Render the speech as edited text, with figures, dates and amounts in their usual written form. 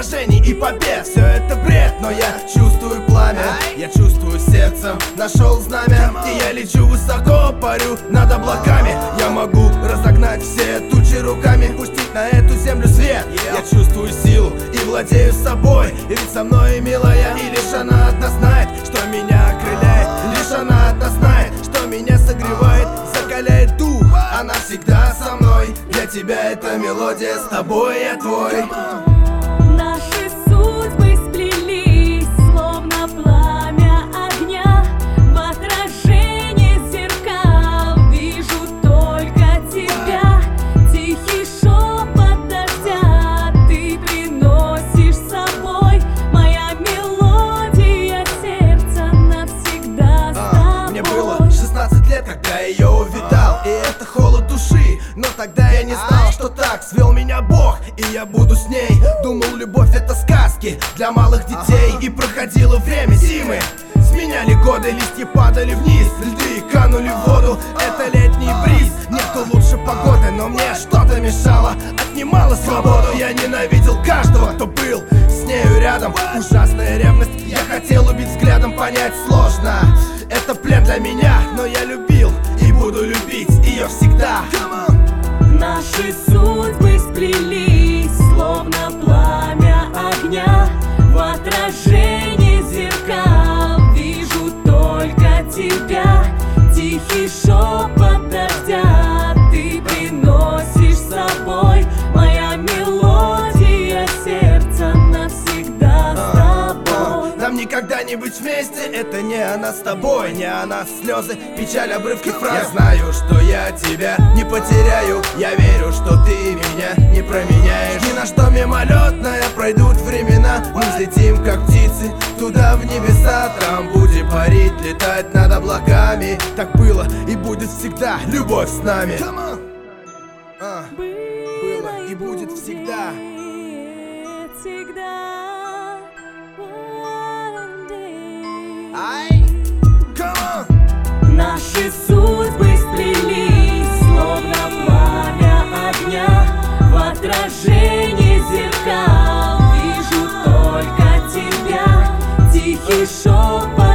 поражений и побед. Все это бред, но я чувствую пламя, я чувствую сердцем, нашел знамя. И я лечу высоко, парю над облаками. Я могу разогнать все тучи руками, пустить на эту землю свет. Я чувствую силу и владею собой, и ведь со мной милая. И лишь она одна знает, что меня окрыляет. Лишь она одна знает, что меня согревает, закаляет дух. Она всегда со мной. Для тебя эта мелодия, с тобой я твой. Наши судьбы сплелись, словно пламя огня. В отражении зеркал вижу только тебя. Тихий шепот дождя ты приносишь с собой. Моя мелодия, сердце навсегда с тобой. Мне было 16 лет, когда ее увидал, и это холод души. Но тогда я не знал, что так свел меня Бог, и я буду с ней. Думал, любовь это сказки для малых детей. И проходило время зимы, сменяли годы, листья падали вниз, льды канули в воду. Это летний бриз, нету лучше погоды, но мне что-то мешало, отнимало свободу. Я ненавидел каждого, кто был с нею рядом. Ужасная ревность, я хотел убить взглядом, понять сложно. Это плен для меня, но я любил и буду любить ее всегда. Наши судьбы сплелись, словно пламя огня. В отражении зеркал вижу только тебя. Тихий шепот дождя ты приносишь с собой. Моя мелодия, сердце навсегда с тобой. Нам никогда не быть вместе, это не о нас с тобой, не о нас слезы, печаль, обрывки фраз. Я знаю, что я тебя не потеряю, я верю, что ты меня не променяешь. Ни на что мимолетное, пройдут времена, мы взлетим как птицы туда в небеса. Там будем парить, летать над облаками. Так было и будет всегда, любовь с нами. Было и будет всегда. Наши судьбы сплелись, словно пламя огня. В отражении зеркал вижу только тебя. Тихий шепот